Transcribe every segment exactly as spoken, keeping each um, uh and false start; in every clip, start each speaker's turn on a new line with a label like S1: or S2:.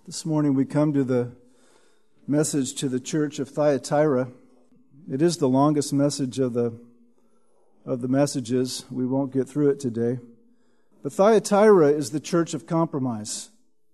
S1: This morning we come to the message to the church of Thyatira. It is the longest message of the of the messages. We won't get through it today. But Thyatira is the church of compromise.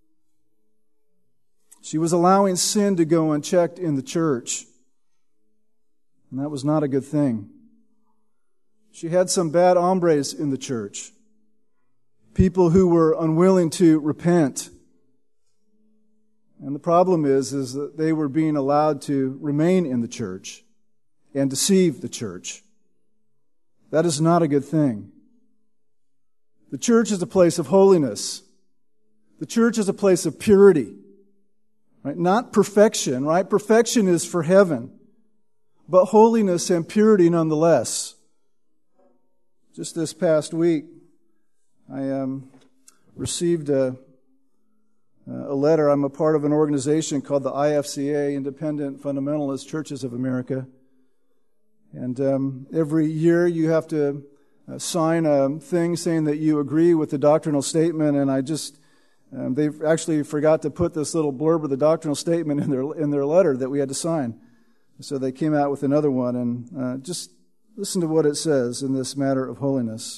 S1: She was allowing sin to go unchecked in the church. And that was not a good thing. She had some bad hombres in the church. People who were unwilling to repent. And the problem is, is that they were being allowed to remain in the church and deceive the church. That is not a good thing. The church is a place of holiness. The church is a place of purity. Right? Not perfection, right? Perfection is for heaven. But holiness and purity nonetheless. Just this past week, I um, received a a letter. I'm a part of an organization called the I F C A, Independent Fundamentalist Churches of America. And um, every year you have to uh, sign a thing saying that you agree with the doctrinal statement. And I just, um, they actually forgot to put this little blurb of the doctrinal statement in their in their letter that we had to sign. So they came out with another one. And uh, just listen to what it says in this matter of holiness.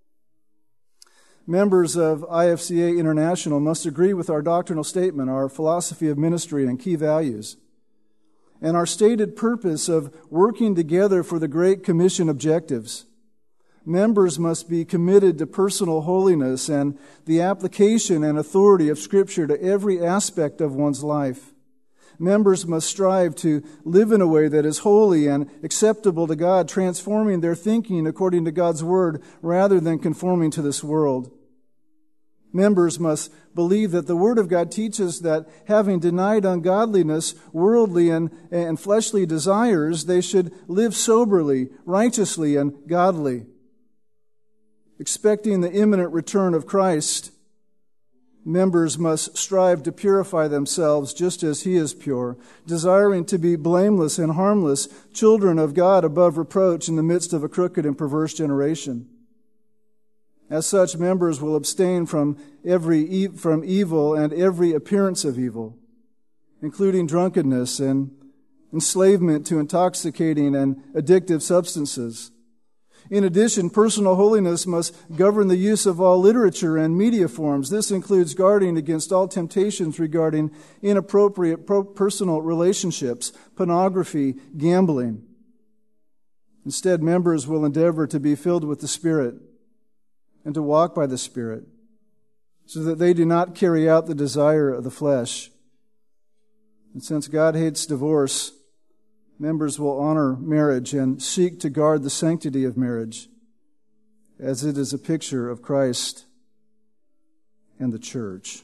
S1: Members of I F C A International must agree with our doctrinal statement, our philosophy of ministry and key values, and our stated purpose of working together for the Great Commission objectives. Members must be committed to personal holiness and the application and authority of Scripture to every aspect of one's life. Members must strive to live in a way that is holy and acceptable to God, transforming their thinking according to God's Word rather than conforming to this world. Members must believe that the Word of God teaches that having denied ungodliness, worldly and, and fleshly desires, they should live soberly, righteously, and godly. Expecting the imminent return of Christ, members must strive to purify themselves just as He is pure, desiring to be blameless and harmless, children of God above reproach in the midst of a crooked and perverse generation. As such, members will abstain from every from evil and every appearance of evil, including drunkenness and enslavement to intoxicating and addictive substances. In addition, personal holiness must govern the use of all literature and media forms. This includes guarding against all temptations regarding inappropriate personal relationships, pornography, gambling. Instead, members will endeavor to be filled with the Spirit and to walk by the Spirit, so that they do not carry out the desire of the flesh. And since God hates divorce, members will honor marriage and seek to guard the sanctity of marriage, as it is a picture of Christ and the church.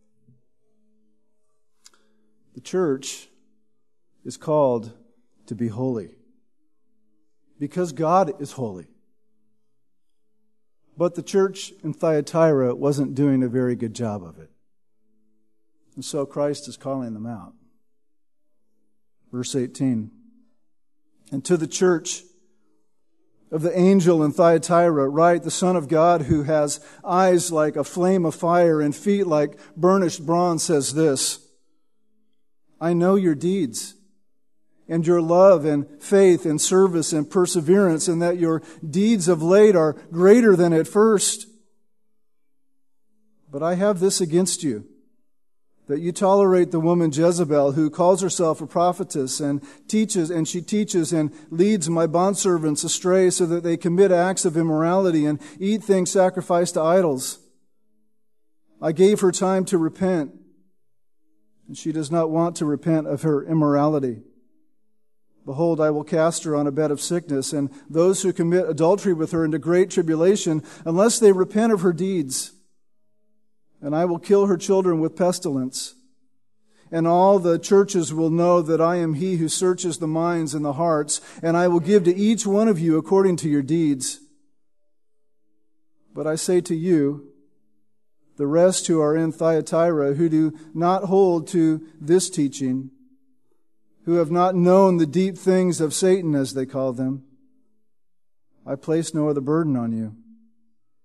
S1: The church is called to be holy because God is holy. But the church in Thyatira wasn't doing a very good job of it. And so Christ is calling them out. Verse eighteen. And to the church of the angel in Thyatira write, the Son of God, who has eyes like a flame of fire and feet like burnished bronze, says this: I know your deeds, and your love and faith and service and perseverance, and that your deeds of late are greater than at first. But I have this against you, that you tolerate the woman Jezebel, who calls herself a prophetess and teaches, and she teaches and leads my bondservants astray so that they commit acts of immorality and eat things sacrificed to idols. I gave her time to repent, and she does not want to repent of her immorality. Behold, I will cast her on a bed of sickness, and those who commit adultery with her into great tribulation, unless they repent of her deeds. And I will kill her children with pestilence. And all the churches will know that I am He who searches the minds and the hearts, and I will give to each one of you according to your deeds. But I say to you, the rest who are in Thyatira, who do not hold to this teaching, who have not known the deep things of Satan, as they call them, I place no other burden on you.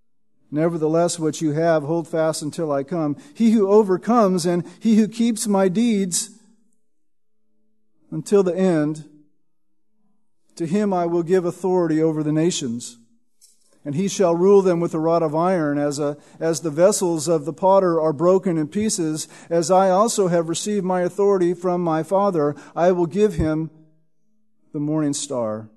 S1: Nevertheless, what you have, hold fast until I come. He who overcomes and he who keeps my deeds until the end, to him I will give authority over the nations. And he shall rule them with a rod of iron, as a, as the vessels of the potter are broken in pieces, as I also have received my authority from my Father, I will give him the morning star.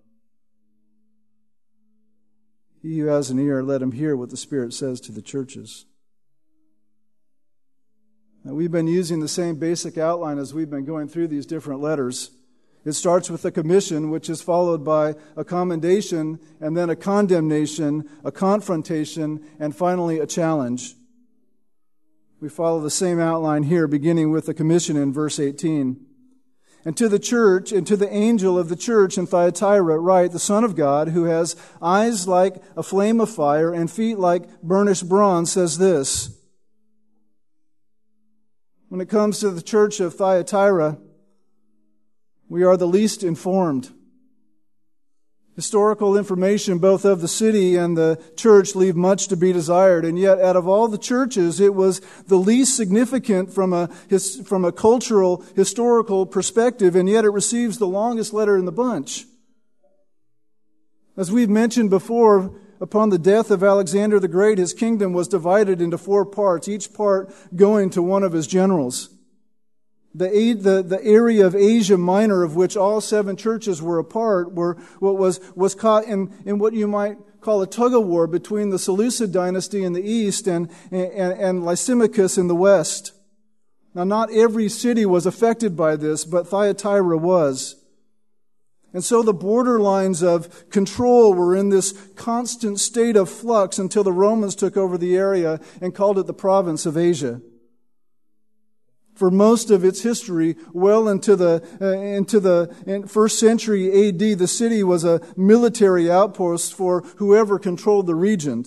S1: He who has an ear, let him hear what the Spirit says to the churches. Now, we've been using the same basic outline as we've been going through these different letters. It starts with a commission, which is followed by a commendation, and then a condemnation, a confrontation, and finally a challenge. We follow the same outline here, beginning with the commission in verse eighteen. And to the church, and to the angel of the church in Thyatira write, the Son of God, who has eyes like a flame of fire and feet like burnished bronze, says this. When it comes to the church of Thyatira, we are the least informed. Historical information both of the city and the church leave much to be desired, and yet out of all the churches, it was the least significant from a his, from a cultural, historical perspective, and yet it receives the longest letter in the bunch. As we've mentioned before, upon the death of Alexander the Great, his kingdom was divided into four parts, each part going to one of his generals. The, the, the area of Asia Minor, of which all seven churches were a part, were, what was, was caught in, in what you might call a tug-of-war between the Seleucid dynasty in the east and, and, and Lysimachus in the west. Now, not every city was affected by this, but Thyatira was. And so the borderlines of control were in this constant state of flux until the Romans took over the area and called it the province of Asia. For most of its history, well into the uh, into the in first century A D, the city was a military outpost for whoever controlled the region.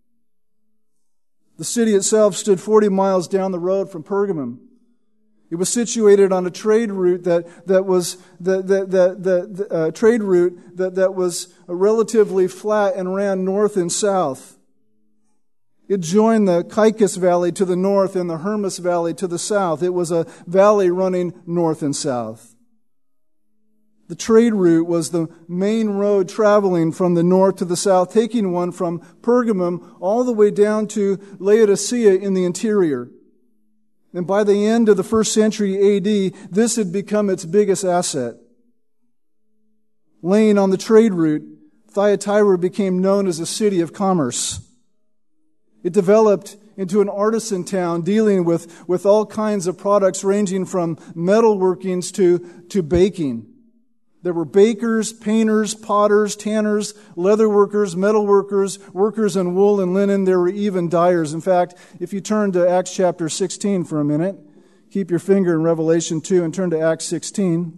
S1: The city itself stood forty miles down the road from Pergamum. It was situated on a trade route that that was the the the, the, the uh, trade route that that was relatively flat and ran north and south. It joined the Caicus Valley to the north and the Hermus Valley to the south. It was a valley running north and south. The trade route was the main road traveling from the north to the south, taking one from Pergamum all the way down to Laodicea in the interior. And by the end of the first century A D, this had become its biggest asset. Laying on the trade route, Thyatira became known as a city of commerce. It developed into an artisan town dealing with, with all kinds of products ranging from metalworkings to, to baking. There were bakers, painters, potters, tanners, leather workers, metal workers, workers in wool and linen. There were even dyers. In fact, if you turn to Acts chapter sixteen for a minute, keep your finger in Revelation two and turn to Acts sixteen.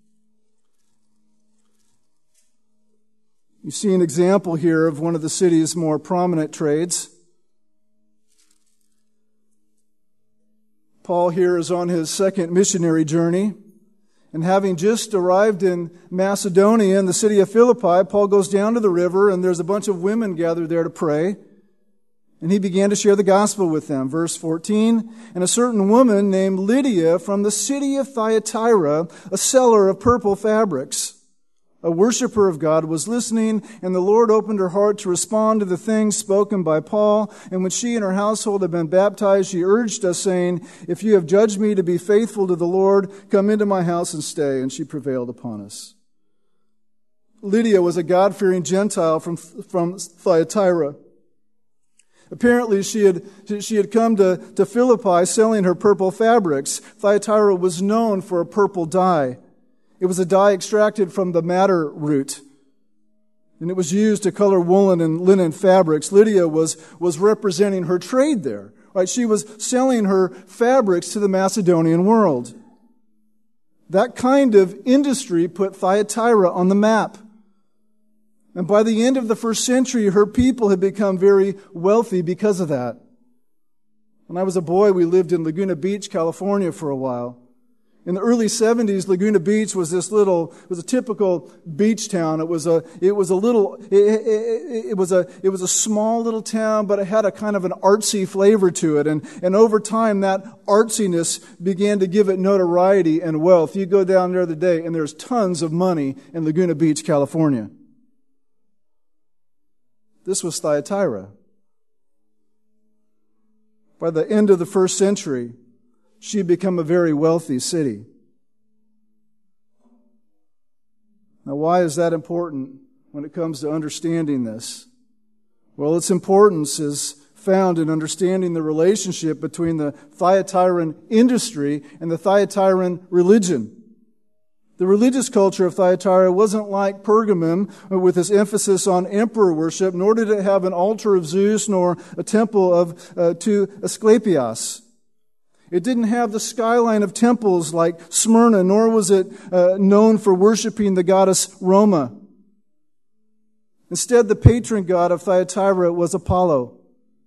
S1: You see an example here of one of the city's more prominent trades. Paul here is on his second missionary journey, and having just arrived in Macedonia in the city of Philippi, Paul goes down to the river, and there's a bunch of women gathered there to pray, and he began to share the gospel with them. Verse fourteen, and a certain woman named Lydia from the city of Thyatira, a seller of purple fabrics, a worshiper of God, was listening, and the Lord opened her heart to respond to the things spoken by Paul. And when she and her household had been baptized, she urged us, saying, if you have judged me to be faithful to the Lord, come into my house and stay. And she prevailed upon us. Lydia was a God-fearing Gentile from, from Thyatira. Apparently, she had, she had come to, to Philippi selling her purple fabrics. Thyatira was known for a purple dye. It was a dye extracted from the madder root, and it was used to color woolen and linen fabrics. Lydia was, was representing her trade there, right? She was selling her fabrics to the Macedonian world. That kind of industry put Thyatira on the map. And by the end of the first century, her people had become very wealthy because of that. When I was a boy, we lived in Laguna Beach, California for a while. In the early seventies, Laguna Beach was this little, was a typical beach town. It was a, it was a little, it, it, it was a, it was a small little town, but it had a kind of an artsy flavor to it. And, and over time, that artsiness began to give it notoriety and wealth. You go down there today, and there's tons of money in Laguna Beach, California. This was Thyatira. By the end of the first century, she had become a very wealthy city. Now, why is that important when it comes to understanding this? Well, its importance is found in understanding the relationship between the Thyatiran industry and the Thyatiran religion. The religious culture of Thyatira wasn't like Pergamum with its emphasis on emperor worship, nor did it have an altar of Zeus nor a temple of uh, to Asclepius. It didn't have the skyline of temples like Smyrna, nor was it uh, known for worshiping the goddess Roma. Instead, the patron god of Thyatira was Apollo.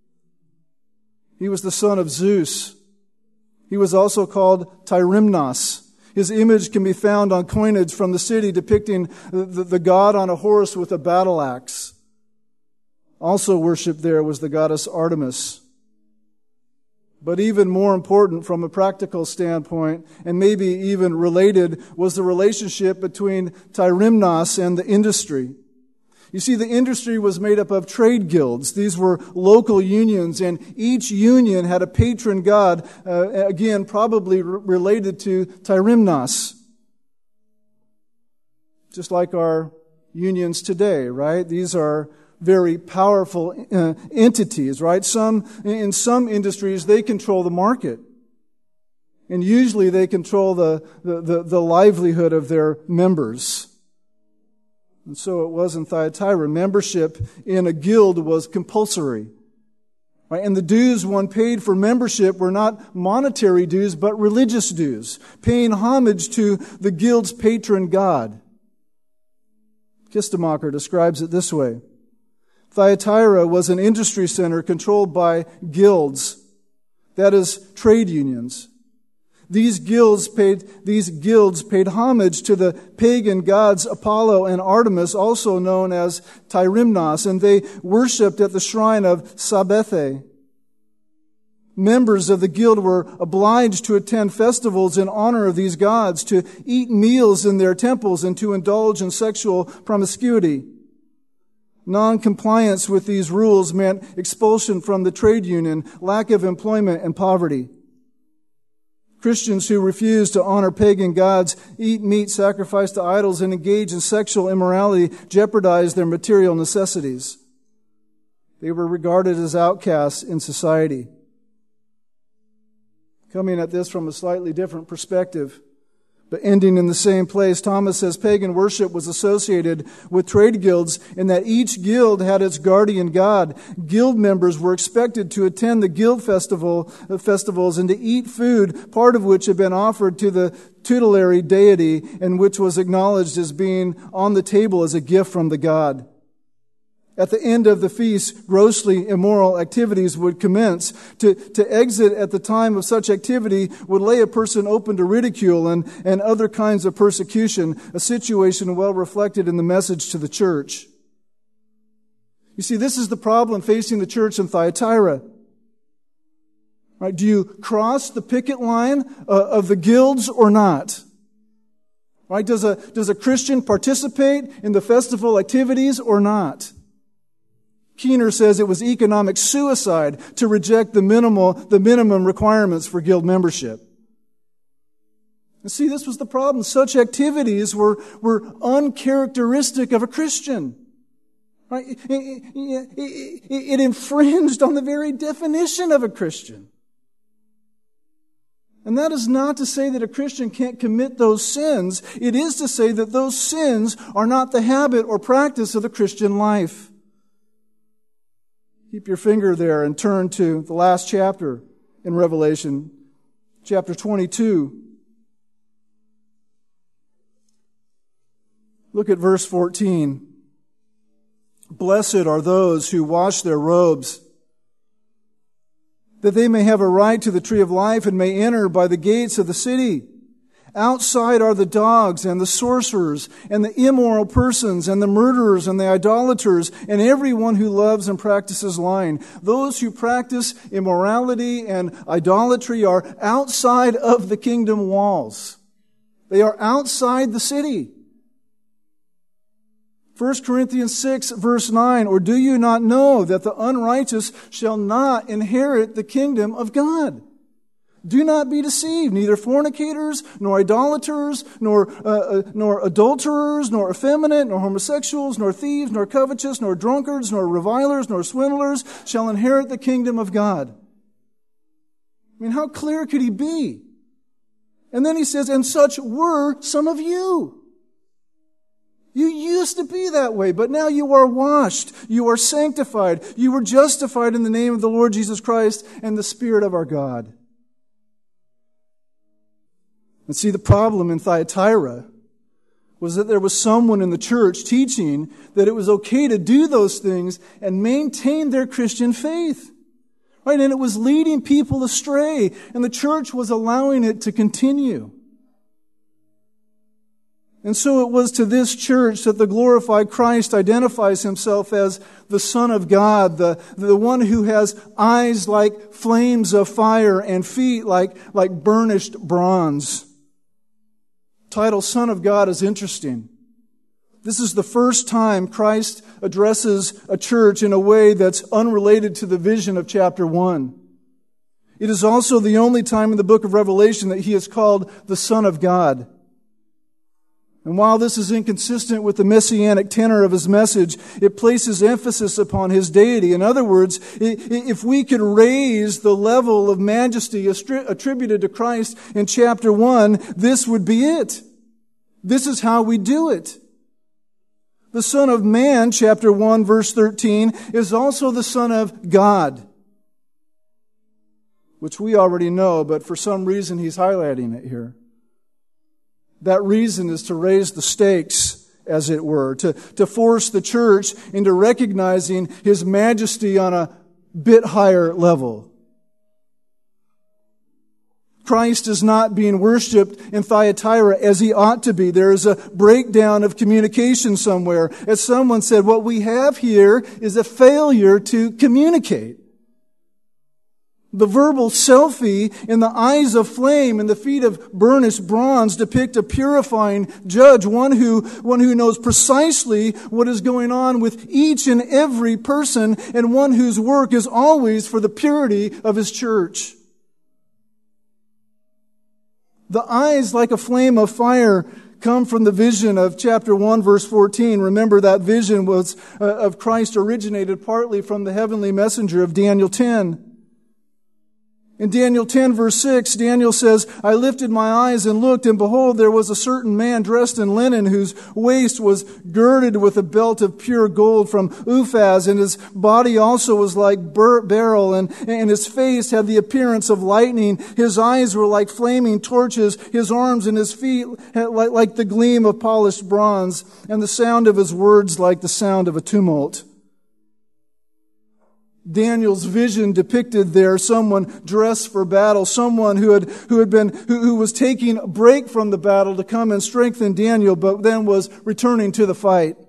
S1: He was the son of Zeus. He was also called Tyrimnos. His image can be found on coinage from the city depicting the, the god on a horse with a battle axe. Also worshipped there was the goddess Artemis. But even more important from a practical standpoint, and maybe even related, was the relationship between Tyrimnos and the industry. You see, the industry was made up of trade guilds. These were local unions, and each union had a patron god, uh, again, probably r- related to Tyrimnos. Just like our unions today, right? These are very powerful uh, entities, right? Some, in some industries, they control the market. And usually they control the, the, the, the livelihood of their members. And so it was in Thyatira. Membership in a guild was compulsory. Right? And the dues one paid for membership were not monetary dues, but religious dues, paying homage to the guild's patron god. Kistemacher describes it this way. Thyatira was an industry center controlled by guilds, that is, trade unions. These guilds paid, these guilds paid homage to the pagan gods Apollo and Artemis, also known as Tyrimnos, and they worshipped at the shrine of Sabethe. Members of the guild were obliged to attend festivals in honor of these gods, to eat meals in their temples, and to indulge in sexual promiscuity. Non-compliance with these rules meant expulsion from the trade union, lack of employment, and poverty. Christians who refused to honor pagan gods, eat meat sacrificed to idols, and engage in sexual immorality jeopardized their material necessities. They were regarded as outcasts in society. Coming at this from a slightly different perspective, but ending in the same place, Thomas says pagan worship was associated with trade guilds in that each guild had its guardian god. Guild members were expected to attend the guild festival uh, festivals and to eat food, part of which had been offered to the tutelary deity and which was acknowledged as being on the table as a gift from the god. At the end of the feast, grossly immoral activities would commence. To, to exit at the time of such activity would lay a person open to ridicule and, and other kinds of persecution, a situation well reflected in the message to the church. You see, this is the problem facing the church in Thyatira. Right? Do you cross the picket line uh, of the guilds or not? Right? Does a, does a Christian participate in the festival activities or not? Keener says it was economic suicide to reject the minimal, the minimum requirements for guild membership. And see, this was the problem. Such activities were, were uncharacteristic of a Christian. Right? It, it, it, it infringed on the very definition of a Christian. And that is not to say that a Christian can't commit those sins. It is to say that those sins are not the habit or practice of the Christian life. Keep your finger there and turn to the last chapter in Revelation, chapter twenty-two. Look at verse fourteen. Blessed are those who wash their robes, that they may have a right to the tree of life and may enter by the gates of the city. Outside are the dogs and the sorcerers and the immoral persons and the murderers and the idolaters and everyone who loves and practices lying. Those who practice immorality and idolatry are outside of the kingdom walls. They are outside the city. First Corinthians six, verse nine, or do you not know that the unrighteous shall not inherit the kingdom of God? Do not be deceived, neither fornicators, nor idolaters, nor uh, uh, nor adulterers, nor effeminate, nor homosexuals, nor thieves, nor covetous, nor drunkards, nor revilers, nor swindlers shall inherit the kingdom of God. I mean, how clear could he be? And then he says, and such were some of you. You used to be that way, but now you are washed, you are sanctified, you were justified in the name of the Lord Jesus Christ and the Spirit of our God. And see, the problem in Thyatira was that there was someone in the church teaching that it was okay to do those things and maintain their Christian faith. Right? And it was leading people astray, and the church was allowing it to continue. And so it was to this church that the glorified Christ identifies himself as the Son of God, the, the one who has eyes like flames of fire and feet like, like burnished bronze. Title Son of God is interesting. This is the first time Christ addresses a church in a way that's unrelated to the vision of chapter one. It is also the only time in the book of Revelation that he is called the Son of God. And while this is inconsistent with the messianic tenor of his message, it places emphasis upon his deity. In other words, if we could raise the level of majesty attributed to Christ in chapter one, this would be it. This is how we do it. The Son of Man, chapter one, verse thirteen, is also the Son of God, which we already know, but for some reason he's highlighting it here. That reason is to raise the stakes, as it were, to, to force the church into recognizing his majesty on a bit higher level. Christ is not being worshipped in Thyatira as he ought to be. There is a breakdown of communication somewhere. As someone said, what we have here is a failure to communicate. The verbal selfie in the eyes of flame and the feet of burnished bronze depict a purifying judge, one who, one who knows precisely what is going on with each and every person, and one whose work is always for the purity of his church. The eyes like a flame of fire come from the vision of chapter one, verse fourteen. Remember, that vision was uh, of Christ originated partly from the heavenly messenger of Daniel ten. In Daniel ten, verse six, Daniel says, I lifted my eyes and looked, and behold, there was a certain man dressed in linen, whose waist was girded with a belt of pure gold from Uphaz, and his body also was like beryl, and, and his face had the appearance of lightning. His eyes were like flaming torches, his arms and his feet like, like the gleam of polished bronze, and the sound of his words like the sound of a tumult. Daniel's vision depicted there someone dressed for battle, someone who had who had been who, who was taking a break from the battle to come and strengthen Daniel, but then was returning to the fight.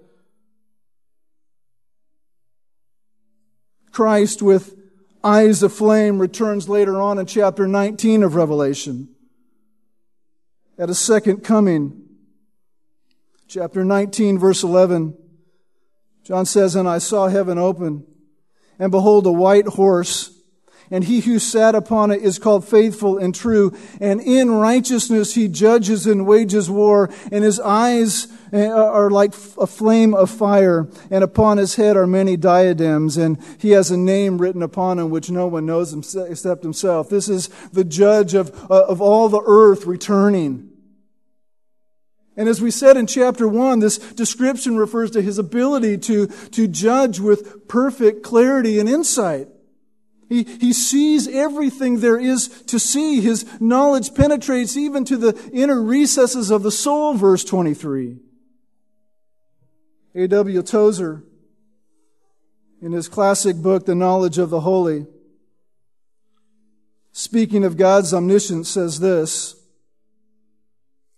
S1: Christ with eyes of flame returns later on in chapter nineteen of Revelation at a second coming. Chapter nineteen, verse eleven. John says, and I saw heaven open, and behold, a white horse, and he who sat upon it is called Faithful and True, and in righteousness he judges and wages war, and his eyes are like a flame of fire, and upon his head are many diadems, and he has a name written upon him which no one knows except himself. This is the judge of, of all the earth returning. And as we said in chapter one, this description refers to his ability to, to judge with perfect clarity and insight. He, he sees everything there is to see. His knowledge penetrates even to the inner recesses of the soul, verse twenty-three. A W Tozer, in his classic book, The Knowledge of the Holy, speaking of God's omniscience, says this,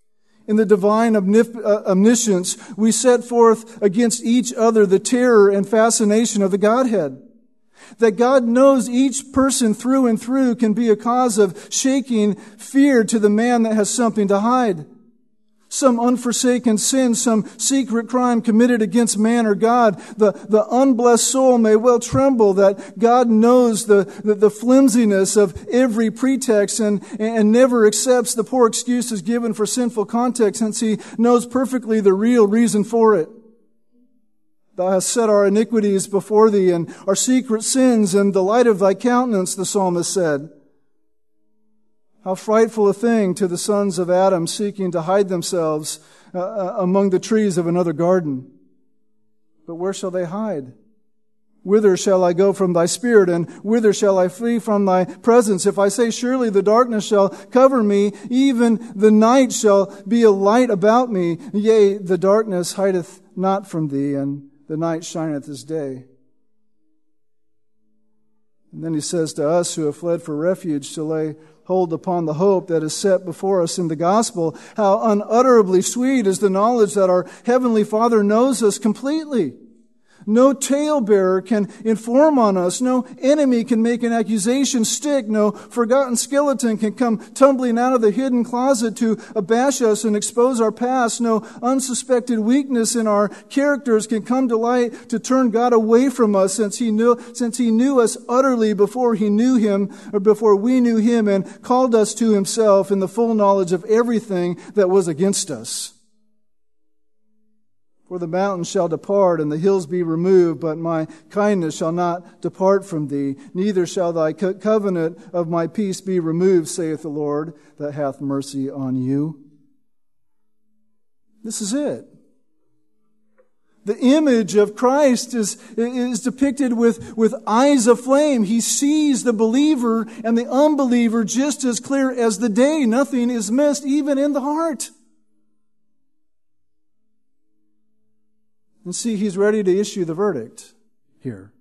S1: In the divine omniscience, we set forth against each other the terror and fascination of the Godhead. That God knows each person through and through can be a cause of shaking fear to the man that has something to hide. Some unforsaken sin, some secret crime committed against man or God. The, the unblessed soul may well tremble that God knows the, the, the flimsiness of every pretext and, and never accepts the poor excuses given for sinful context, since He knows perfectly the real reason for it. Thou hast set our iniquities before Thee and our secret sins in the light of Thy countenance, the psalmist said. How frightful a thing to the sons of Adam seeking to hide themselves uh, among the trees of another garden. But where shall they hide? Whither shall I go from Thy Spirit, and whither shall I flee from Thy presence? If I say, surely the darkness shall cover me, even the night shall be a light about me. Yea, the darkness hideth not from Thee, and the night shineth as day. And then He says to us who have fled for refuge to lay hold upon the hope that is set before us in the gospel, how unutterably sweet is the knowledge that our Heavenly Father knows us completely. No talebearer can inform on us. No enemy can make an accusation stick. No forgotten skeleton can come tumbling out of the hidden closet to abash us and expose our past. No unsuspected weakness in our characters can come to light to turn God away from us, since He knew, since He knew us utterly before He knew Him, or before we knew Him, and called us to Himself in the full knowledge of everything that was against us. For the mountains shall depart, and the hills be removed, but my kindness shall not depart from Thee. Neither shall Thy co- covenant of my peace be removed, saith the Lord, that hath mercy on you. This is it. The image of Christ is, is depicted with, with eyes of flame. He sees the believer and the unbeliever just as clear as the day. Nothing is missed, even in the heart. And see, He's ready to issue the verdict here.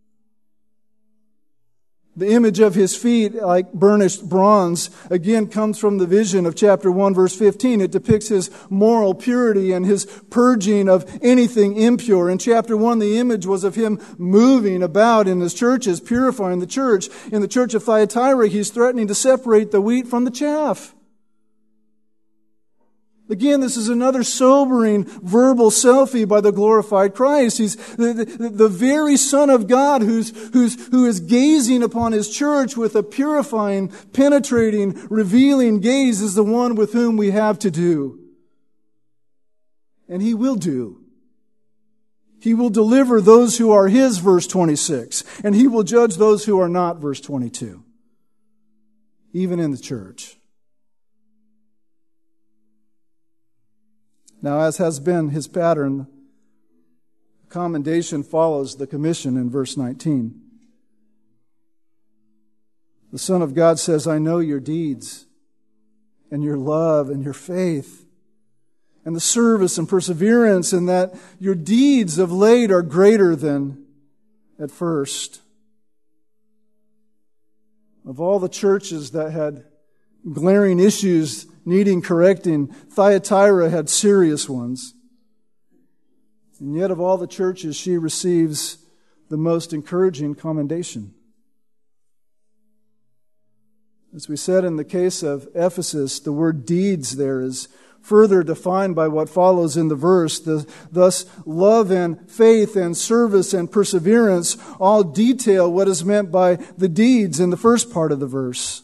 S1: The image of His feet, like burnished bronze, again comes from the vision of chapter one, verse fifteen. It depicts His moral purity and His purging of anything impure. In chapter one, the image was of Him moving about in His churches, purifying the church. In the church of Thyatira, He's threatening to separate the wheat from the chaff. Again, this is another sobering verbal selfie by the glorified Christ. He's the, the, the very Son of God who's, who's, who is gazing upon His church with a purifying, penetrating, revealing gaze, is the one with whom we have to do. And He will do. He will deliver those who are His, verse twenty-six, and He will judge those who are not, verse twenty-two, even in the church. Now, as has been His pattern, commendation follows the commission in verse nineteen. The Son of God says, I know your deeds and your love and your faith and the service and perseverance, and that your deeds of late are greater than at first. Of all the churches that had glaring issues needing correcting, Thyatira had serious ones. And yet of all the churches, she receives the most encouraging commendation. As we said in the case of Ephesus, the word deeds there is further defined by what follows in the verse. The, thus, love and faith and service and perseverance all detail what is meant by the deeds in the first part of the verse.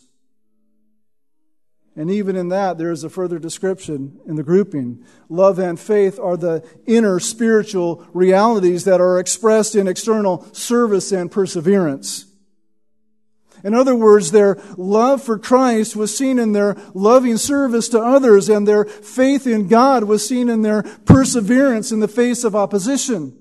S1: And even in that, there is a further description in the grouping. Love and faith are the inner spiritual realities that are expressed in external service and perseverance. In other words, their love for Christ was seen in their loving service to others, and their faith in God was seen in their perseverance in the face of opposition.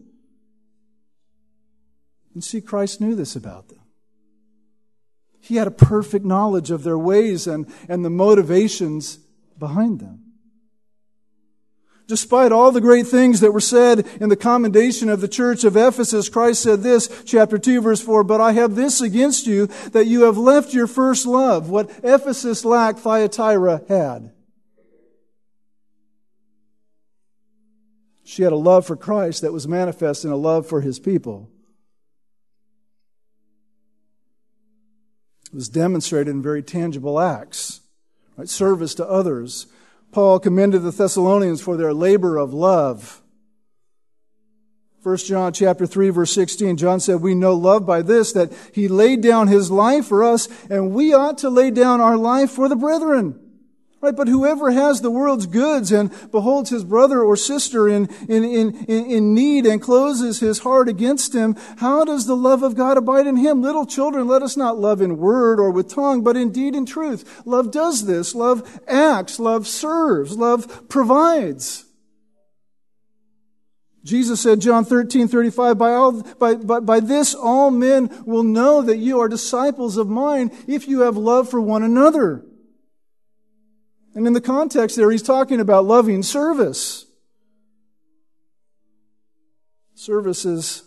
S1: And see, Christ knew this about them. He had a perfect knowledge of their ways and, and the motivations behind them. Despite all the great things that were said in the commendation of the church of Ephesus, Christ said this, chapter two, verse four, but I have this against you, that you have left your first love. What Ephesus lacked, Thyatira had. She had a love for Christ that was manifest in a love for his people. It was demonstrated in very tangible acts, right? Service to others. Paul commended the Thessalonians for their labor of love. First John chapter three, verse sixteen, John said, "We know love by this, that he laid down his life for us, and we ought to lay down our life for the brethren." Right? But whoever has the world's goods and beholds his brother or sister in, in, in, in need and closes his heart against him, how does the love of God abide in him? Little children, let us not love in word or with tongue, but in deed and truth. Love does this. Love acts. Love serves. Love provides. Jesus said, John thirteen thirty-five, by, all, by, by, by this all men will know that you are disciples of mine if you have love for one another. And in the context there, he's talking about loving service. Service is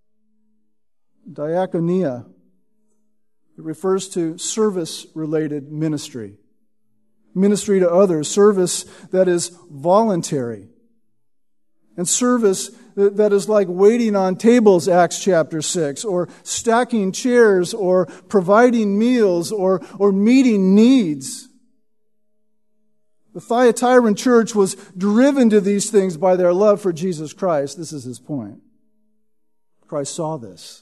S1: diakonia. It refers to service-related ministry. Ministry to others. Service that is voluntary. And service that is like waiting on tables, Acts chapter six, or stacking chairs, or providing meals, or, or meeting needs. The Thyatiran church was driven to these things by their love for Jesus Christ. This is his point. Christ saw this.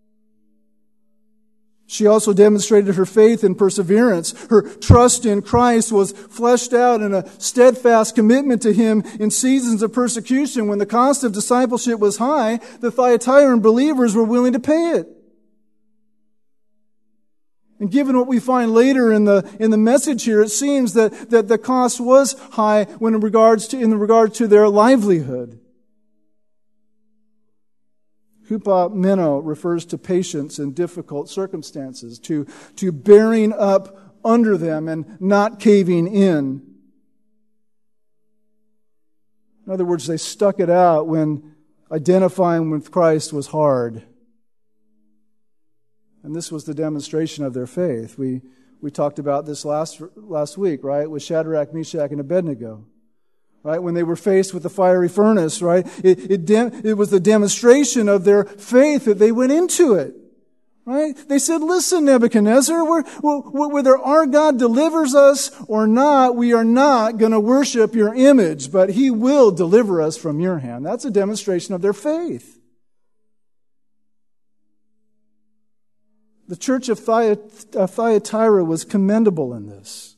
S1: She also demonstrated her faith and perseverance. Her trust in Christ was fleshed out in a steadfast commitment to Him in seasons of persecution. When the cost of discipleship was high, the Thyatiran believers were willing to pay it. And given what we find later in the in the message here, it seems that, that the cost was high when in regards to in regard to their livelihood. Hupomeno refers to patience in difficult circumstances, to, to bearing up under them and not caving in. In other words, they stuck it out when identifying with Christ was hard. And this was the demonstration of their faith. We we talked about this last last week, right, with Shadrach, Meshach, and Abednego. Right, when they were faced with the fiery furnace, right, it it, de- it was the demonstration of their faith that they went into it. Right, they said, "Listen, Nebuchadnezzar, we're, whether our God delivers us or not, we are not going to worship your image, but He will deliver us from your hand." That's a demonstration of their faith. The church of Thyatira was commendable in this.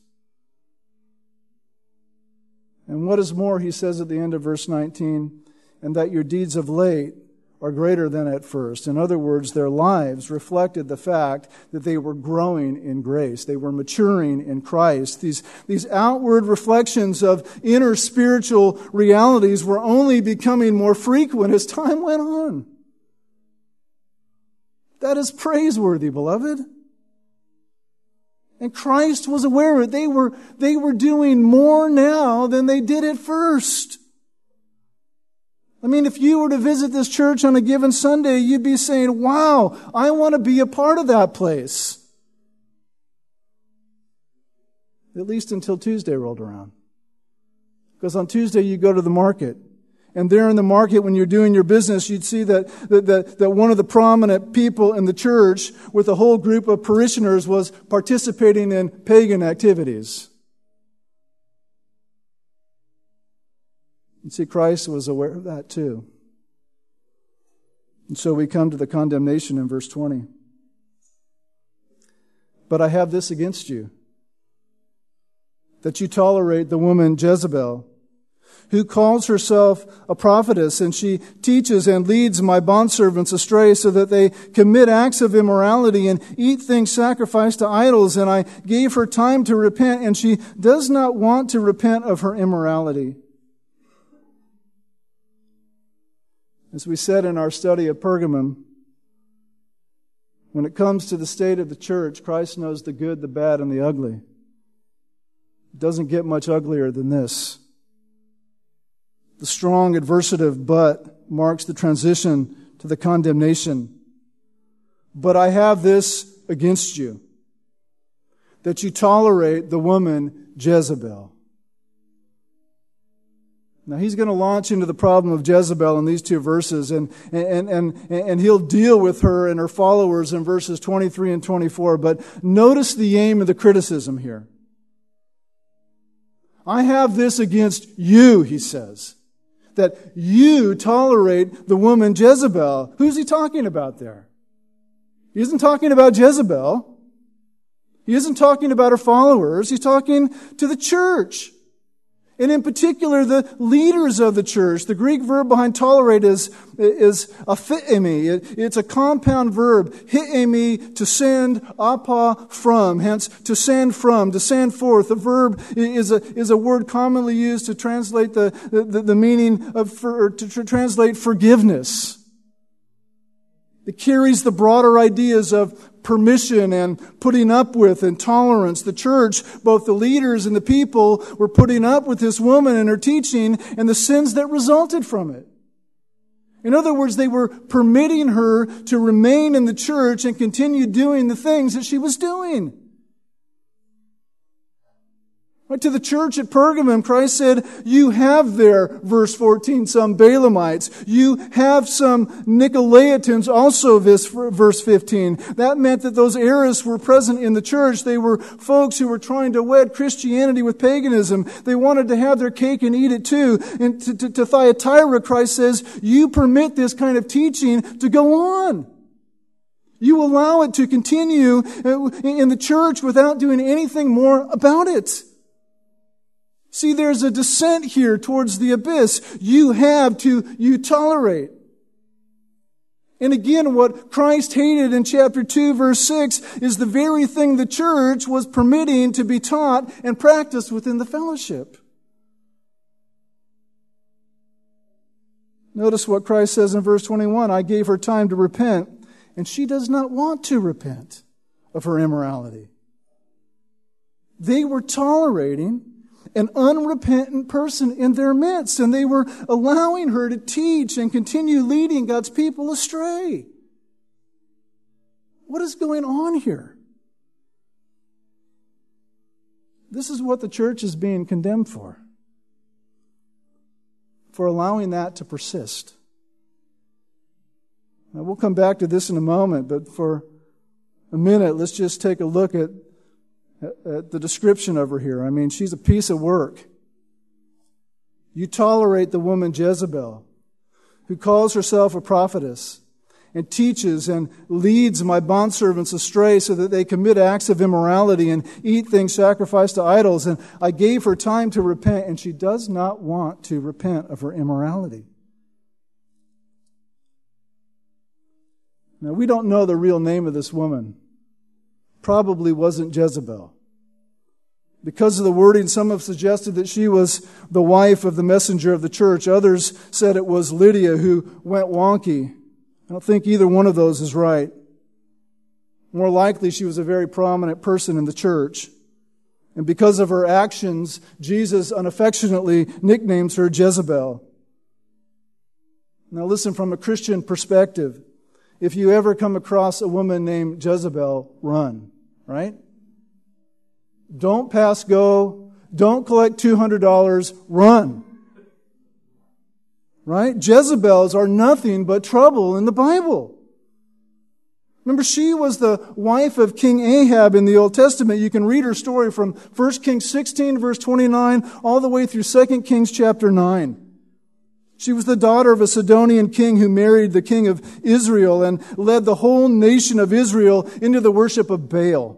S1: And what is more, he says at the end of verse nineteen, "and that your deeds of late are greater than at first." In other words, their lives reflected the fact that they were growing in grace. They were maturing in Christ. These, these outward reflections of inner spiritual realities were only becoming more frequent as time went on. That is praiseworthy, beloved. And Christ was aware of it. They were, they were doing more now than they did at first. I mean, if you were to visit this church on a given Sunday, you'd be saying, "Wow, I want to be a part of that place." At least until Tuesday rolled around. Because on Tuesday you go to the market. And there in the market, when you're doing your business, you'd see that, that, that, that one of the prominent people in the church with a whole group of parishioners was participating in pagan activities. And see, Christ was aware of that too. And so we come to the condemnation in verse twenty. "But I have this against you, that you tolerate the woman Jezebel, who calls herself a prophetess, and she teaches and leads my bondservants astray so that they commit acts of immorality and eat things sacrificed to idols. And I gave her time to repent, and she does not want to repent of her immorality." As we said in our study of Pergamum, when it comes to the state of the church, Christ knows the good, the bad, and the ugly. It doesn't get much uglier than this. The strong adversative "but" marks the transition to the condemnation. "But I have this against you, that you tolerate the woman Jezebel." Now he's going to launch into the problem of Jezebel in these two verses, and, and, and, and he'll deal with her and her followers in verses twenty-three and twenty-four. But notice the aim of the criticism here. I have this against you, he says, that you tolerate the woman Jezebel. Who's he talking about there? He isn't talking about Jezebel. He isn't talking about her followers. He's talking to the church. And in particular, the leaders of the church. The Greek verb behind tolerate is, is aphemi. It's a compound verb. Hiemi, to send, apa, from. Hence, to send from, to send forth. The verb is a, is a word commonly used to translate the, the, the meaning of, for, or to translate forgiveness. It carries the broader ideas of permission and putting up with and tolerance. The church, both the leaders and the people, were putting up with this woman and her teaching and the sins that resulted from it. In other words, they were permitting her to remain in the church and continue doing the things that she was doing. Right, to the church at Pergamum, Christ said, you have there, verse fourteen, some Balaamites. You have some Nicolaitans, also this verse fifteen. That meant that those errors were present in the church. They were folks who were trying to wed Christianity with paganism. They wanted to have their cake and eat it too. And to, to, to Thyatira, Christ says, you permit this kind of teaching to go on. You allow it to continue in the church without doing anything more about it. See, there's a descent here towards the abyss. You have to, you tolerate. And again, what Christ hated in chapter two, verse six, is the very thing the church was permitting to be taught and practiced within the fellowship. Notice what Christ says in verse twenty-one. I gave her time to repent, and she does not want to repent of her immorality. They were tolerating an unrepentant person in their midst, and they were allowing her to teach and continue leading God's people astray. What is going on here? This is what the church is being condemned for. For allowing that to persist. Now, we'll come back to this in a moment, but for a minute, let's just take a look at Uh, the description of her here. I mean, she's a piece of work. You tolerate the woman Jezebel, who calls herself a prophetess and teaches and leads my bondservants astray so that they commit acts of immorality and eat things sacrificed to idols. And I gave her time to repent, and she does not want to repent of her immorality. Now, we don't know the real name of this woman. Probably wasn't Jezebel. Because of the wording, some have suggested that she was the wife of the messenger of the church. Others said it was Lydia who went wonky. I don't think either one of those is right. More likely, she was a very prominent person in the church. And because of her actions, Jesus unaffectionately nicknames her Jezebel. Now listen, from a Christian perspective, if you ever come across a woman named Jezebel, run, right? Don't pass go. Don't collect two hundred dollars. Run. Right? Jezebels are nothing but trouble in the Bible. Remember, she was the wife of King Ahab in the Old Testament. You can read her story from First Kings sixteen, verse twenty-nine, all the way through Second Kings chapter nine. She was the daughter of a Sidonian king who married the king of Israel and led the whole nation of Israel into the worship of Baal.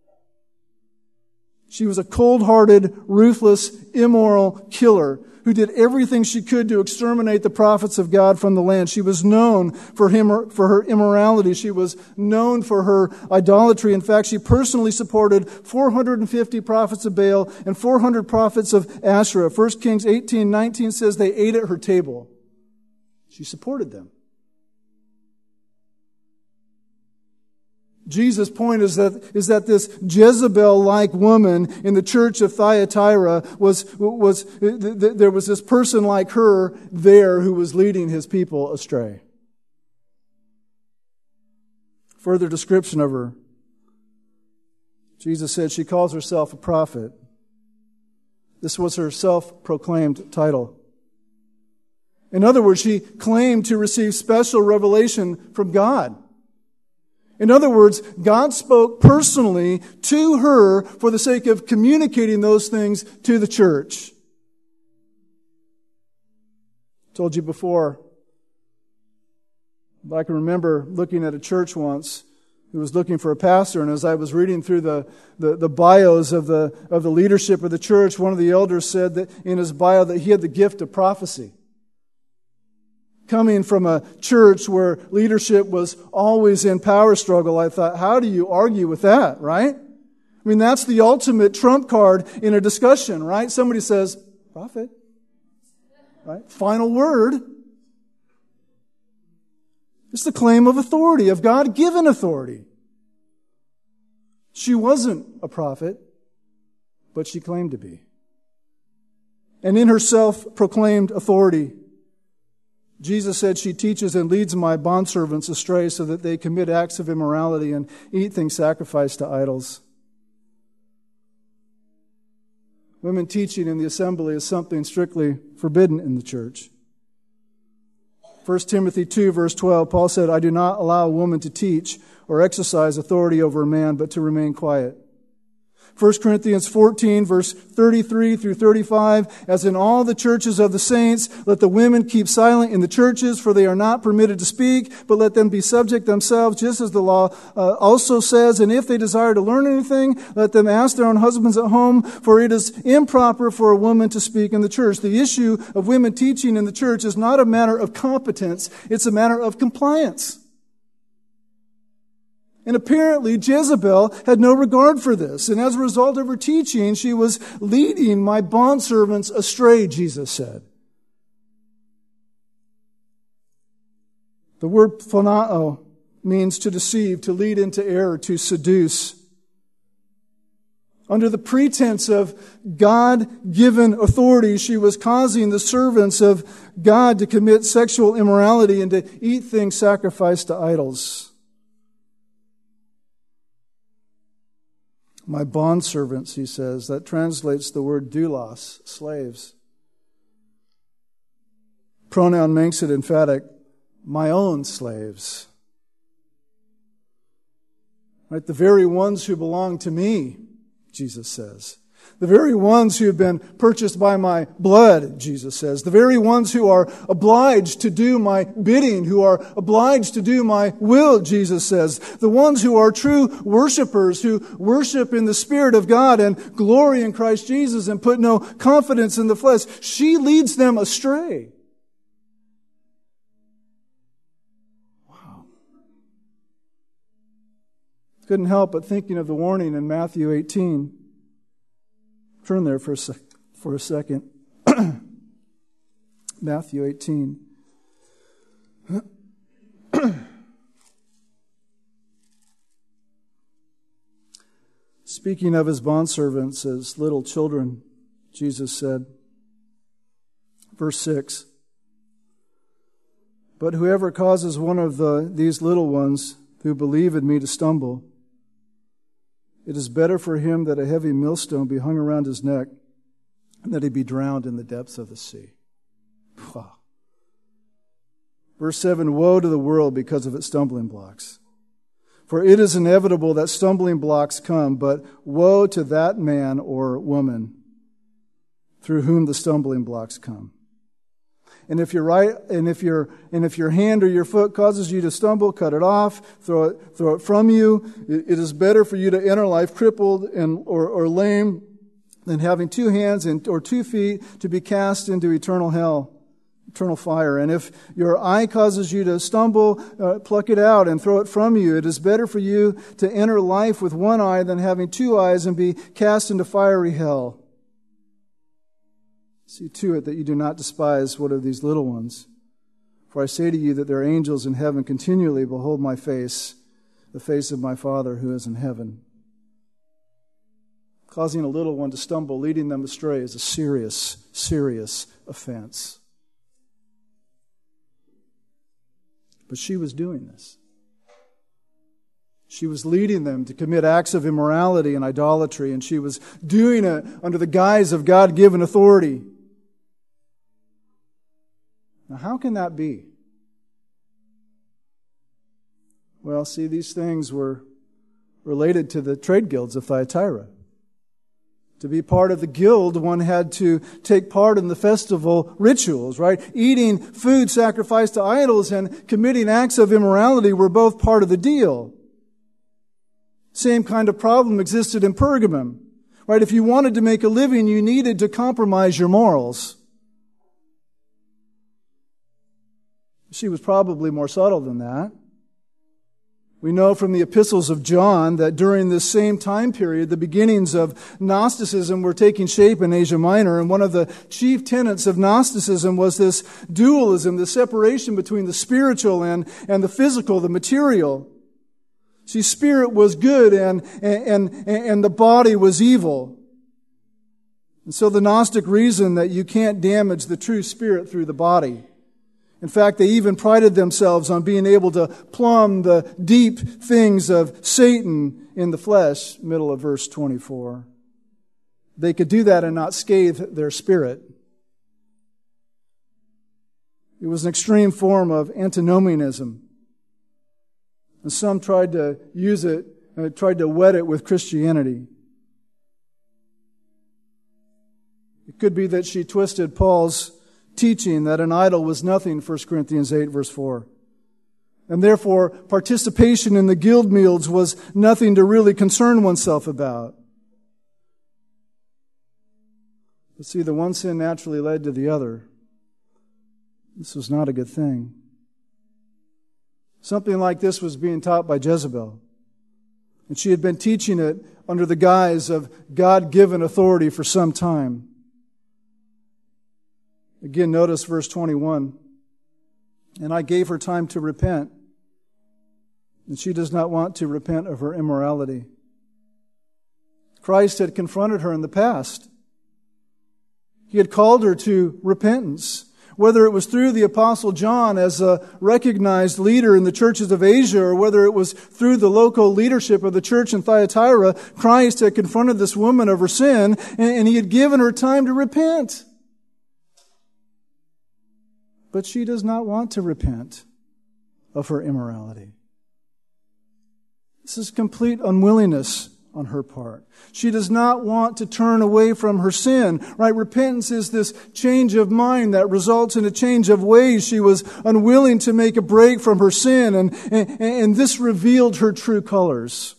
S1: She was a cold-hearted, ruthless, immoral killer who did everything she could to exterminate the prophets of God from the land. She was known for him, for her immorality. She was known for her idolatry. In fact, she personally supported four hundred fifty prophets of Baal and four hundred prophets of Asherah. First Kings eighteen nineteen says they ate at her table. She supported them. Jesus' point is that, is that this Jezebel-like woman in the church of Thyatira was, was, there was this person like her there who was leading his people astray. Further description of her. Jesus said she calls herself a prophet. This was her self-proclaimed title. In other words, she claimed to receive special revelation from God. In other words, God spoke personally to her for the sake of communicating those things to the church. I told you before, I can remember looking at a church once who was looking for a pastor, and as I was reading through the, the, the bios of the, of the leadership of the church, one of the elders said that in his bio that he had the gift of prophecy. Coming from a church where leadership was always in power struggle, I thought, how do you argue with that, right? I mean, that's the ultimate trump card in a discussion, right? Somebody says, prophet, right? Final word. It's the claim of authority, of God-given authority. She wasn't a prophet, but she claimed to be. And in her self-proclaimed authority, Jesus said, she teaches and leads my bondservants astray so that they commit acts of immorality and eat things sacrificed to idols. Women teaching in the assembly is something strictly forbidden in the church. First Timothy two, verse twelve, Paul said, I do not allow a woman to teach or exercise authority over a man, but to remain quiet. First Corinthians fourteen, verse thirty-three through thirty-five, as in all the churches of the saints, let the women keep silent in the churches, for they are not permitted to speak, but let them be subject themselves, just as the law uh, also says. And if they desire to learn anything, let them ask their own husbands at home, for it is improper for a woman to speak in the church. The issue of women teaching in the church is not a matter of competence, it's a matter of compliance. And apparently Jezebel had no regard for this. And as a result of her teaching, she was leading my bondservants astray, Jesus said. The word phonao means to deceive, to lead into error, to seduce. Under the pretense of God-given authority, she was causing the servants of God to commit sexual immorality and to eat things sacrificed to idols. My bondservants, he says, that translates the word doulos, slaves. Pronoun makes it emphatic, my own slaves. Right? The very ones who belong to me, Jesus says. The very ones who have been purchased by my blood, Jesus says. The very ones who are obliged to do my bidding, who are obliged to do my will, Jesus says. The ones who are true worshipers, who worship in the Spirit of God and glory in Christ Jesus and put no confidence in the flesh. She leads them astray. Wow. Couldn't help but thinking of the warning in Matthew eighteen. Turn there for a, sec- for a second. Matthew eighteen. Speaking of his bondservants as little children, Jesus said, verse six, but whoever causes one of the, these little ones who believe in me to stumble, it is better for him that a heavy millstone be hung around his neck and that he be drowned in the depths of the sea. Wow. Verse seven, woe to the world because of its stumbling blocks. For it is inevitable that stumbling blocks come, but woe to that man or woman through whom the stumbling blocks come. And if your right, and if your, and if your hand or your foot causes you to stumble, cut it off, throw it, throw it from you. It, it is better for you to enter life crippled and or, or lame than having two hands and or two feet to be cast into eternal hell, eternal fire. And if your eye causes you to stumble, uh, pluck it out and throw it from you. It is better for you to enter life with one eye than having two eyes and be cast into fiery hell. See to it that you do not despise one of these little ones. For I say to you that their angels in heaven continually behold my face, the face of my Father who is in heaven. Causing a little one to stumble, leading them astray, is a serious, serious offense. But she was doing this. She was leading them to commit acts of immorality and idolatry, and she was doing it under the guise of God-given authority. Now, how can that be? Well, see, these things were related to the trade guilds of Thyatira. To be part of the guild, one had to take part in the festival rituals, right? Eating food sacrificed to idols and committing acts of immorality were both part of the deal. Same kind of problem existed in Pergamum, right? If you wanted to make a living, you needed to compromise your morals. She was probably more subtle than that. We know from the epistles of John that during this same time period, the beginnings of Gnosticism were taking shape in Asia Minor, and one of the chief tenets of Gnosticism was this dualism, the separation between the spiritual and, and the physical, the material. See, spirit was good and, and, and, and the body was evil. And so the Gnostic reasoned that you can't damage the true spirit through the body. In fact, they even prided themselves on being able to plumb the deep things of Satan in the flesh, middle of verse twenty-four. They could do that and not scathe their spirit. It was an extreme form of antinomianism. And some tried to use it, uh, tried to wed it with Christianity. It could be that she twisted Paul's teaching that an idol was nothing, First Corinthians eight, verse four. And therefore, participation in the guild meals was nothing to really concern oneself about. But see, the one sin naturally led to the other. This was not a good thing. Something like this was being taught by Jezebel. And she had been teaching it under the guise of God-given authority for some time. Again, notice verse twenty-one. And I gave her time to repent, and she does not want to repent of her immorality. Christ had confronted her in the past. He had called her to repentance. Whether it was through the Apostle John as a recognized leader in the churches of Asia, or whether it was through the local leadership of the church in Thyatira, Christ had confronted this woman of her sin, and he had given her time to repent. But she does not want to repent of her immorality. This is complete unwillingness on her part. She does not want to turn away from her sin. Right? Repentance is this change of mind that results in a change of ways. She was unwilling to make a break from her sin, and, and, and this revealed her true colors.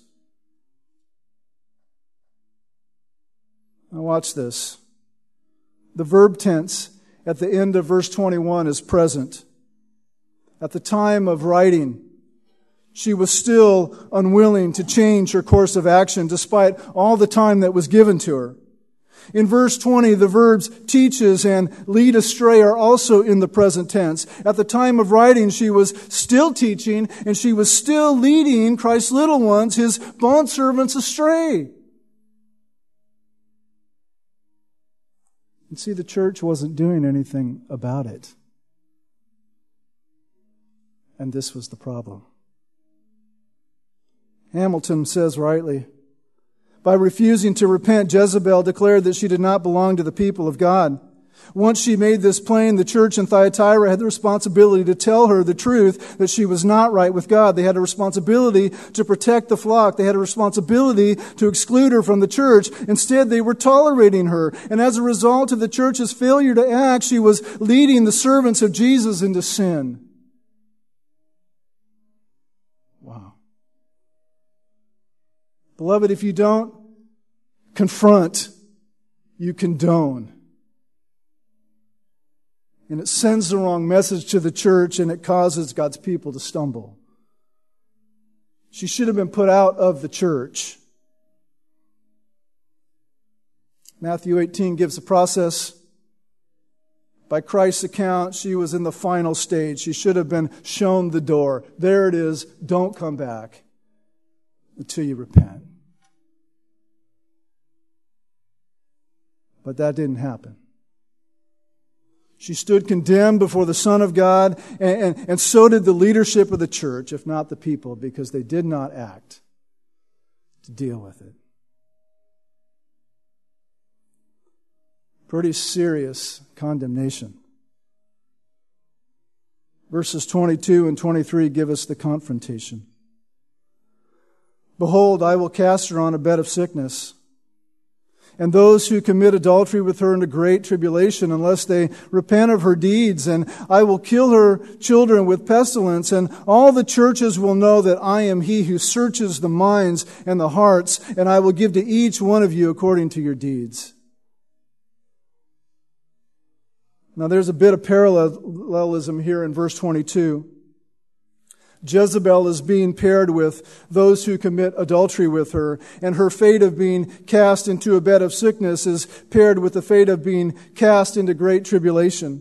S1: Now watch this. The verb tense at the end of verse twenty-one is present. At the time of writing, she was still unwilling to change her course of action despite all the time that was given to her. In verse twenty, the verbs teaches and lead astray are also in the present tense. At the time of writing, she was still teaching and she was still leading Christ's little ones, His bondservants, astray. And see, the church wasn't doing anything about it. And this was the problem. Hamilton says rightly, by refusing to repent, Jezebel declared that she did not belong to the people of God. Once she made this plain, the church in Thyatira had the responsibility to tell her the truth that she was not right with God. They had a responsibility to protect the flock. They had a responsibility to exclude her from the church. Instead, they were tolerating her. And as a result of the church's failure to act, she was leading the servants of Jesus into sin. Wow. Beloved, if you don't confront, you condone. And it sends the wrong message to the church, and it causes God's people to stumble. She should have been put out of the church. Matthew eighteen gives the process. By Christ's account, she was in the final stage. She should have been shown the door. There it is. Don't come back until you repent. But that didn't happen. She stood condemned before the Son of God, and, and, and so did the leadership of the church, if not the people, because they did not act to deal with it. Pretty serious condemnation. Verses twenty-two and twenty-three give us the confrontation. Behold, I will cast her on a bed of sickness, and those who commit adultery with her into great tribulation, unless they repent of her deeds. And I will kill her children with pestilence, and all the churches will know that I am He who searches the minds and the hearts, and I will give to each one of you according to your deeds. Now there's a bit of parallelism here in verse twenty-two. Jezebel is being paired with those who commit adultery with her, and her fate of being cast into a bed of sickness is paired with the fate of being cast into great tribulation.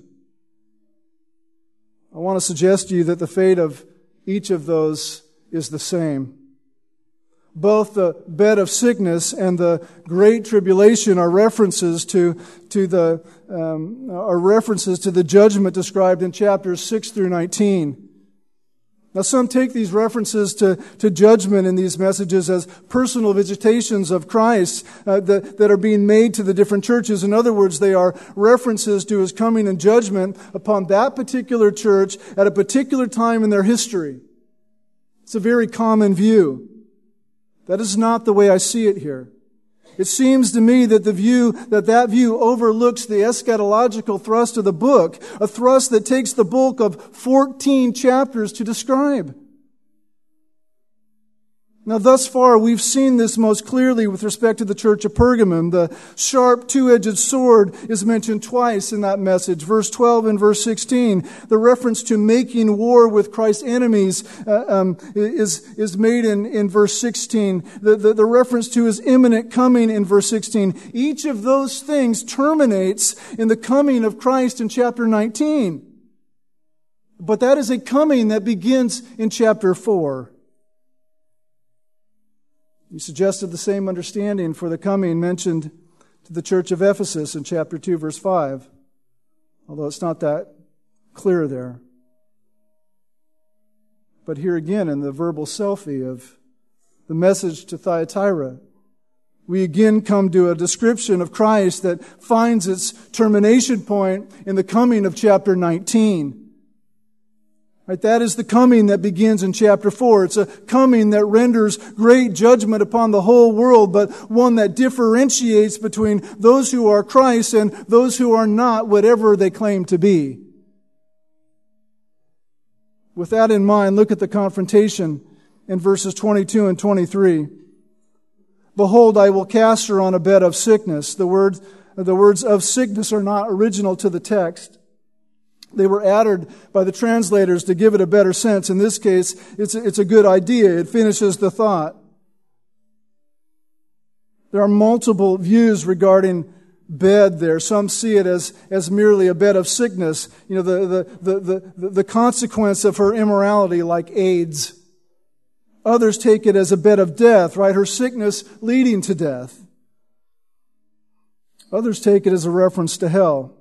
S1: I want to suggest to you that the fate of each of those is the same. Both the bed of sickness and the great tribulation are references to to the um, are references to the judgment described in chapters six through nineteen. Now, some take these references to, to judgment in these messages as personal visitations of Christ uh, that, that are being made to the different churches. In other words, they are references to His coming in judgment upon that particular church at a particular time in their history. It's a very common view. That is not the way I see it here. It seems to me that the view, that that view overlooks the eschatological thrust of the book, a thrust that takes the bulk of fourteen chapters to describe. Now, thus far, we've seen this most clearly with respect to the church of Pergamum. The sharp, two-edged sword is mentioned twice in that message, verse twelve and verse sixteen. The reference to making war with Christ's enemies uh, um, is, is made in, in verse sixteen. The, the, the reference to His imminent coming in verse sixteen. Each of those things terminates in the coming of Christ in chapter nineteen. But that is a coming that begins in chapter four. We suggested the same understanding for the coming mentioned to the church of Ephesus in chapter two, verse five, although it's not that clear there. But here again in the verbal selfie of the message to Thyatira, we again come to a description of Christ that finds its termination point in the coming of chapter nineteen. Right, that is the coming that begins in chapter four. It's a coming that renders great judgment upon the whole world, but one that differentiates between those who are Christ and those who are not, whatever they claim to be. With that in mind, look at the confrontation in verses twenty-two and twenty-three. Behold, I will cast her on a bed of sickness. The word, the words of sickness are not original to the text. They were added by the translators to give it a better sense. In this case, it's a, it's a good idea. It finishes the thought. There are multiple views regarding bed there. Some see it as, as merely a bed of sickness. You know, the, the, the, the, the consequence of her immorality, like AIDS. Others take it as a bed of death, right? Her sickness leading to death. Others take it as a reference to hell.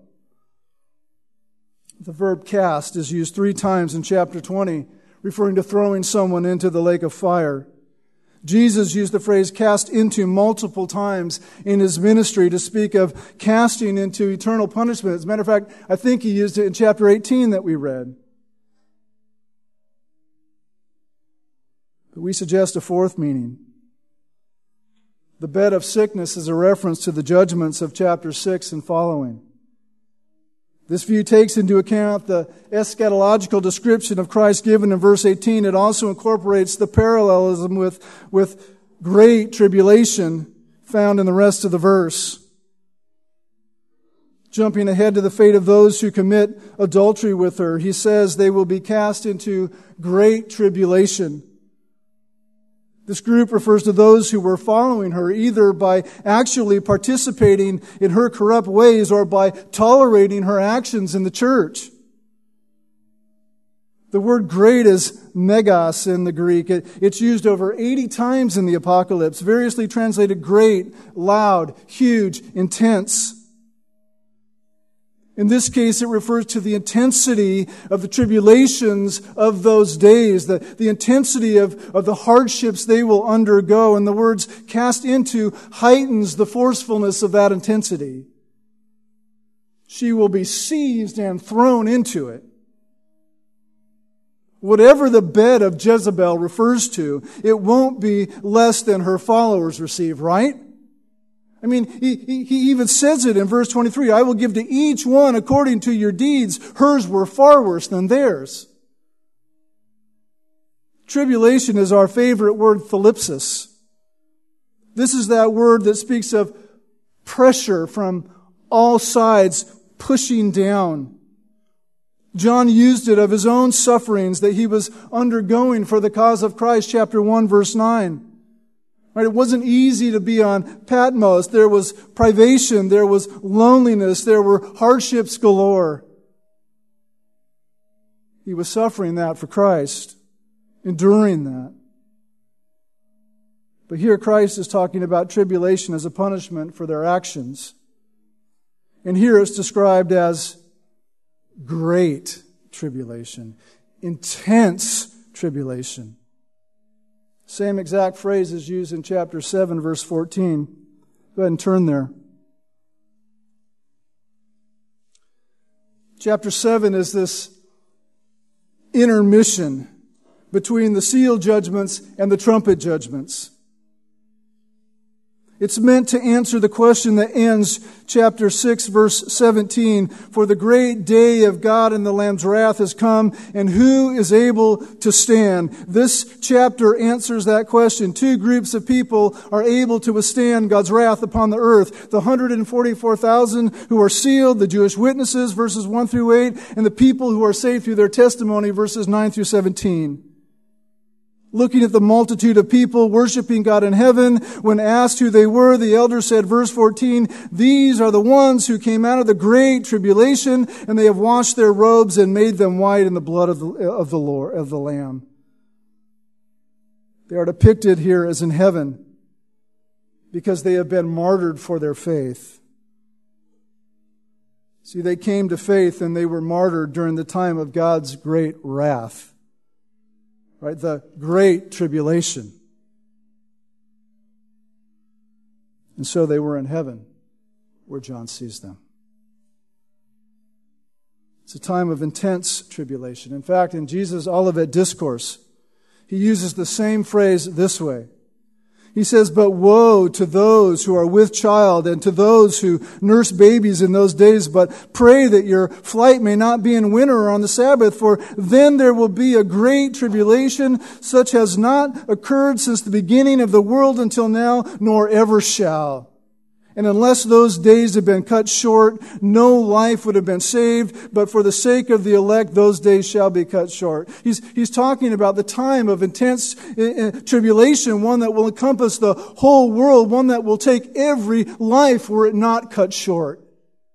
S1: The verb cast is used three times in chapter twenty, referring to throwing someone into the lake of fire. Jesus used the phrase cast into multiple times in His ministry to speak of casting into eternal punishment. As a matter of fact, I think He used it in chapter eighteen that we read. But we suggest a fourth meaning. The bed of sickness is a reference to the judgments of chapter six and following. This view takes into account the eschatological description of Christ given in verse eighteen. It also incorporates the parallelism with, with great tribulation found in the rest of the verse. Jumping ahead to the fate of those who commit adultery with her, he says they will be cast into great tribulation. This group refers to those who were following her either by actually participating in her corrupt ways or by tolerating her actions in the church. The word great is megas in the Greek. It, it's used over eighty times in the Apocalypse, variously translated great, loud, huge, intense. In this case, it refers to the intensity of the tribulations of those days, the, the intensity of, of the hardships they will undergo. And the words cast into heightens the forcefulness of that intensity. She will be seized and thrown into it. Whatever the bed of Jezebel refers to, it won't be less than her followers receive, right? I mean, he, he, he even says it in verse twenty-three, I will give to each one according to your deeds. Hers were far worse than theirs. Tribulation is our favorite word, thalipsis. This is that word that speaks of pressure from all sides pushing down. John used it of his own sufferings that he was undergoing for the cause of Christ, chapter one, verse nine. Right? It wasn't easy to be on Patmos. There was privation, there was loneliness, there were hardships galore. He was suffering that for Christ, enduring that. But here Christ is talking about tribulation as a punishment for their actions. And here it's described as great tribulation, intense tribulation. Same exact phrase is used in chapter seven, verse fourteen. Go ahead and turn there. Chapter seven is this intermission between the seal judgments and the trumpet judgments. It's meant to answer the question that ends chapter six, verse seventeen. For the great day of God and the Lamb's wrath has come, and who is able to stand? This chapter answers that question. Two groups of people are able to withstand God's wrath upon the earth. The one hundred forty-four thousand who are sealed, the Jewish witnesses, verses one through eight, and the people who are saved through their testimony, verses nine through seventeen. Looking at the multitude of people worshiping God in heaven, when asked who they were, the elder said, verse fourteen, these are the ones who came out of the great tribulation, and they have washed their robes and made them white in the blood of the, of the Lord, of the Lamb. They are depicted here as in heaven because they have been martyred for their faith. See, they came to faith and they were martyred during the time of God's great wrath. Right, the great tribulation. And so they were in heaven, where John sees them. It's a time of intense tribulation. In fact, in Jesus' Olivet Discourse, he uses the same phrase this way. He says, but woe to those who are with child and to those who nurse babies in those days, but pray that your flight may not be in winter or on the Sabbath, for then there will be a great tribulation, such has not occurred since the beginning of the world until now, nor ever shall. And unless those days had been cut short, no life would have been saved, but for the sake of the elect, those days shall be cut short. He's, he's talking about the time of intense uh, tribulation, one that will encompass the whole world, one that will take every life were it not cut short.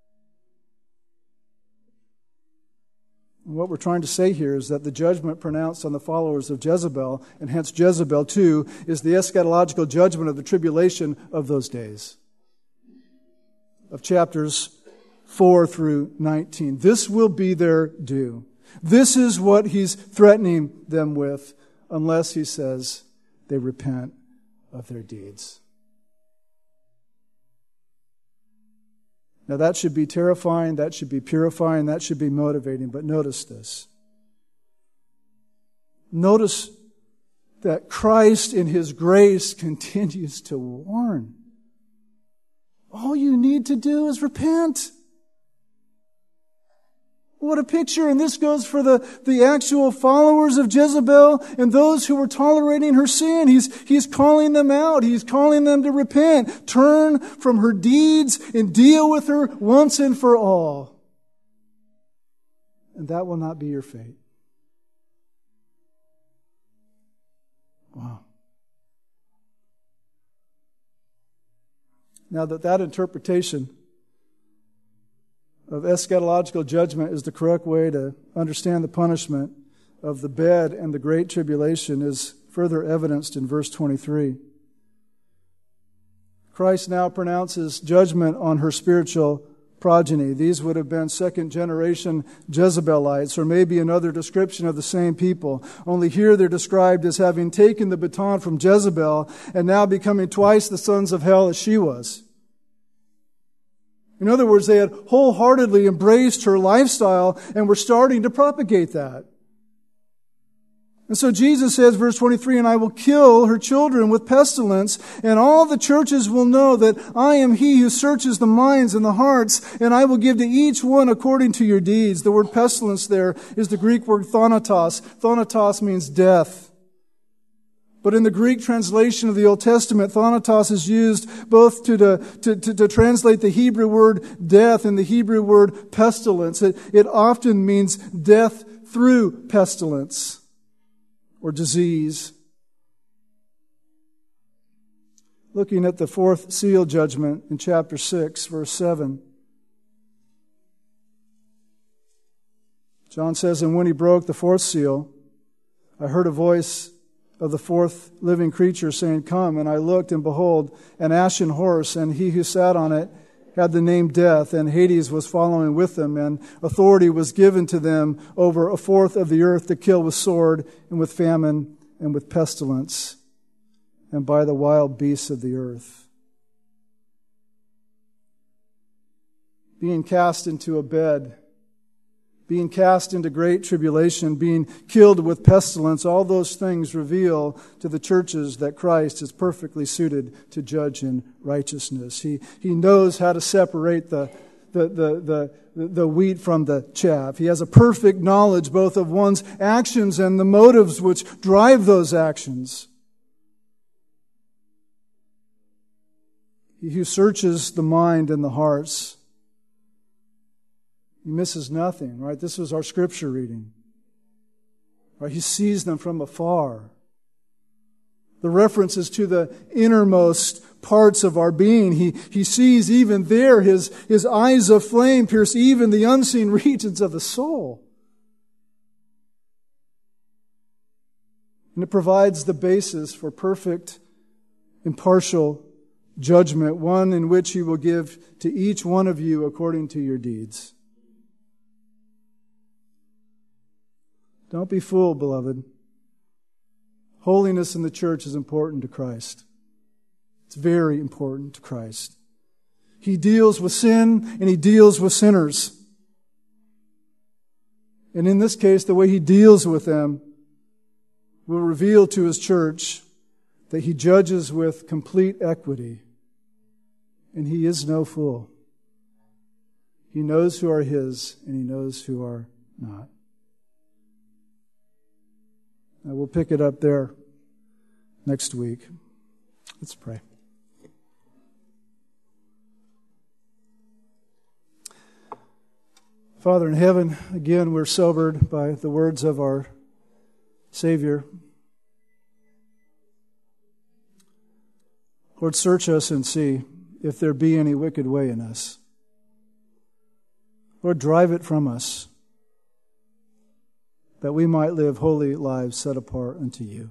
S1: What we're trying to say here is that the judgment pronounced on the followers of Jezebel, and hence Jezebel too, is the eschatological judgment of the tribulation of those days. Of chapters four through nineteen. This will be their due. This is what he's threatening them with, unless he says they repent of their deeds. Now that should be terrifying, that should be purifying, that should be motivating, but notice this. Notice that Christ in His grace continues to warn. All you need to do is repent. What a picture. And this goes for the, the actual followers of Jezebel and those who were tolerating her sin. He's, he's calling them out. He's calling them to repent. Turn from her deeds and deal with her once and for all. And that will not be your fate. Wow. Now that that interpretation of eschatological judgment is the correct way to understand the punishment of the bed and the great tribulation is further evidenced in verse twenty-three. Christ now pronounces judgment on her spiritual progeny. These would have been second generation Jezebelites, or maybe another description of the same people. Only here they're described as having taken the baton from Jezebel and now becoming twice the sons of hell as she was. In other words, they had wholeheartedly embraced her lifestyle and were starting to propagate that. And so Jesus says, verse twenty-three, and I will kill her children with pestilence, and all the churches will know that I am he who searches the minds and the hearts, and I will give to each one according to your deeds. The word pestilence there is the Greek word thanatos. Thanatos means death. But in the Greek translation of the Old Testament, thanatos is used both to, to, to, to translate the Hebrew word death and the Hebrew word pestilence. It, it often means death through pestilence or disease. Looking at the fourth seal judgment in chapter six, verse seven. John says, and when he broke the fourth seal, I heard a voice of the fourth living creature saying, come. And I looked, and behold, an ashen horse, and he who sat on it had the name Death, and Hades was following with them, and authority was given to them over a fourth of the earth to kill with sword, and with famine, and with pestilence, and by the wild beasts of the earth. Being cast into a bed, being cast into great tribulation, being killed with pestilence, all those things reveal to the churches that Christ is perfectly suited to judge in righteousness. He, he knows how to separate the, the, the, the, the wheat from the chaff. He has a perfect knowledge both of one's actions and the motives which drive those actions. He who searches the mind and the hearts, he misses nothing, right? This was our scripture reading. Right? He sees them from afar. The reference is to the innermost parts of our being. He, he sees even there, his, his eyes of flame pierce even the unseen regions of the soul. And it provides the basis for perfect, impartial judgment, one in which He will give to each one of you according to your deeds. Don't be fooled, beloved. Holiness in the church is important to Christ. It's very important to Christ. He deals with sin and He deals with sinners. And in this case, the way He deals with them will reveal to His church that He judges with complete equity. And He is no fool. He knows who are His and He knows who are not. Now we'll pick it up there next week. Let's pray. Father in heaven, again we're sobered by the words of our Savior. Lord, search us and see if there be any wicked way in us. Lord, drive it from us, that we might live holy lives set apart unto You.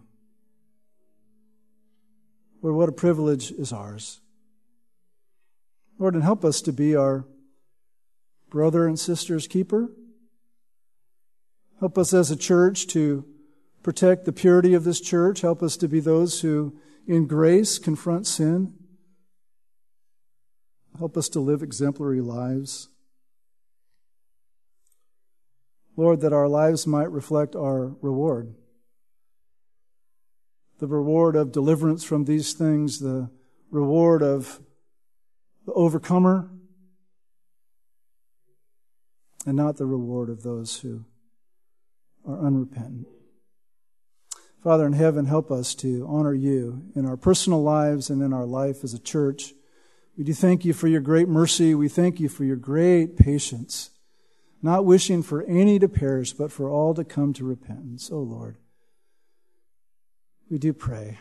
S1: Lord, what a privilege is ours. Lord, and help us to be our brother and sister's keeper. Help us as a church to protect the purity of this church. Help us to be those who, in grace, confront sin. Help us to live exemplary lives. Lord, that our lives might reflect our reward. The reward of deliverance from these things, the reward of the overcomer, and not the reward of those who are unrepentant. Father in heaven, help us to honor You in our personal lives and in our life as a church. We do thank You for Your great mercy. We thank You for Your great patience, not wishing for any to perish, but for all to come to repentance. Oh Lord, we do pray.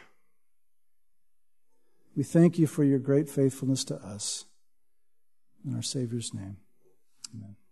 S1: We thank You for Your great faithfulness to us. In our Savior's name, amen.